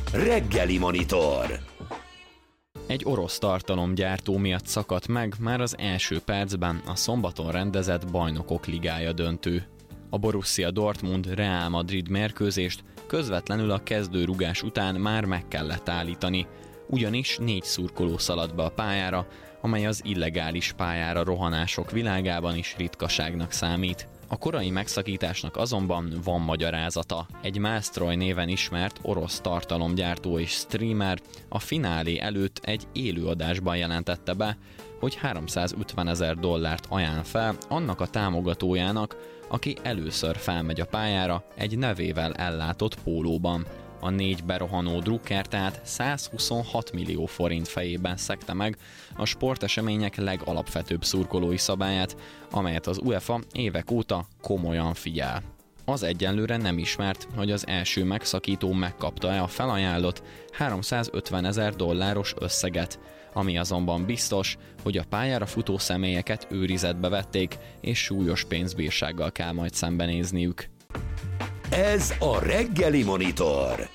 Reggeli Monitor. Egy orosz tartalomgyártó miatt szakadt meg már az első percben a szombaton rendezett Bajnokok Ligája döntő. A Borussia Dortmund-Real Madrid mérkőzést közvetlenül a kezdőrugás után már meg kellett állítani, ugyanis 4 szurkoló szaladt be a pályára, amely az illegális pályára rohanások világában is ritkaságnak számít. A korai megszakításnak azonban van magyarázata. Egy Maestroy néven ismert orosz tartalomgyártó és streamer a finálé előtt egy élőadásban jelentette be, hogy $350,000 ajánl fel annak a támogatójának, aki először felmegy a pályára egy nevével ellátott pólóban. A 4 berohanó drukker tehát 126 millió forint fejében szegte meg a sportesemények legalapvetőbb szurkolói szabályát, amelyet az UEFA évek óta komolyan figyel. Az egyenlőre nem ismert, hogy az első megszakító megkapta-e a felajánlott $350,000 összeget, ami azonban biztos, hogy a pályára futó személyeket őrizetbe vették, és súlyos pénzbírsággal kell majd szembenézniük. Ez a Reggeli Monitor.